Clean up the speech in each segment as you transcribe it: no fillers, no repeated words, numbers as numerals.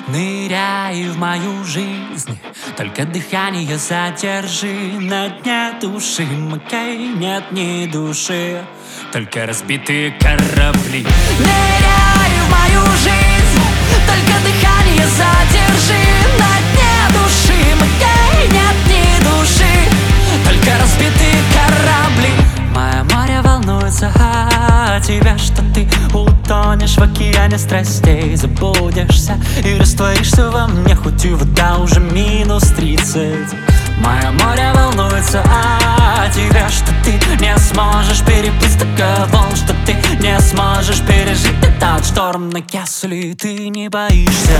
Ныряй в мою жизнь, только дыхание задержи. На дне души макай, нет ни души, только разбитые корабли. Ныряй в мою жизнь, только дыхание задержи. На дне души макай, нет ни души, только разбитые корабли. Мое море волнуется о тебе, что ты утонешь в океане страстей. Забудешься и растворишься во мне, хоть и вода уже -30. Мое море волнуется о тебе, что ты не сможешь переплыть столько волн, что ты не сможешь пережить этот шторм. Но если ты не боишься,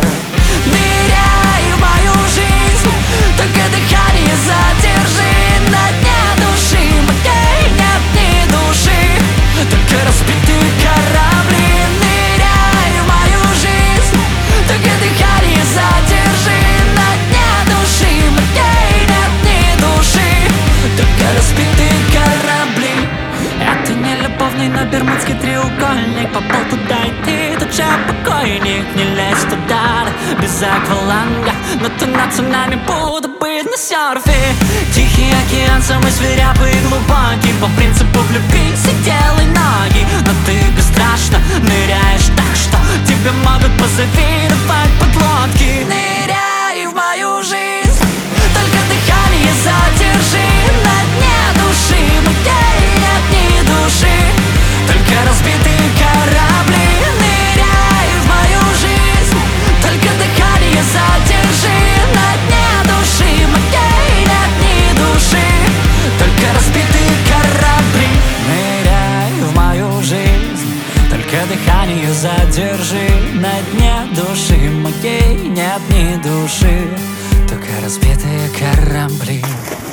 ныряй в мою жизнь, только дыхание задержи. На дне души макай, нет ни души, только разбитые корабли. Ныряй в мою жизнь, только дыхание задержи. На дне души макай, нет ни души, только разбитые корабли. Это не любовный, но бермудский треугольник. Попал туда и ты, тот же покойник. Не лезь туда без акваланга, но ты над цунами буду быть на серфе. Тихий океан, самый свирепый и глубокий. По принципу влюбись и делай ноги. Но ты бесстрашно ныряешь так, что тебе могут позавидовать подлодки. Ныряй в мою жизнь, только дыхание задержи. На дне души макай, нет ни души, только разбитые корабли. Ныряй в мою жизнь, только дыхание задержи. На дне души макай, нет ни души, только разбитые корабли. Ныряй в мою жизнь, только дыхание задержи. На дне души макай, нет ни души, только разбитые корабли.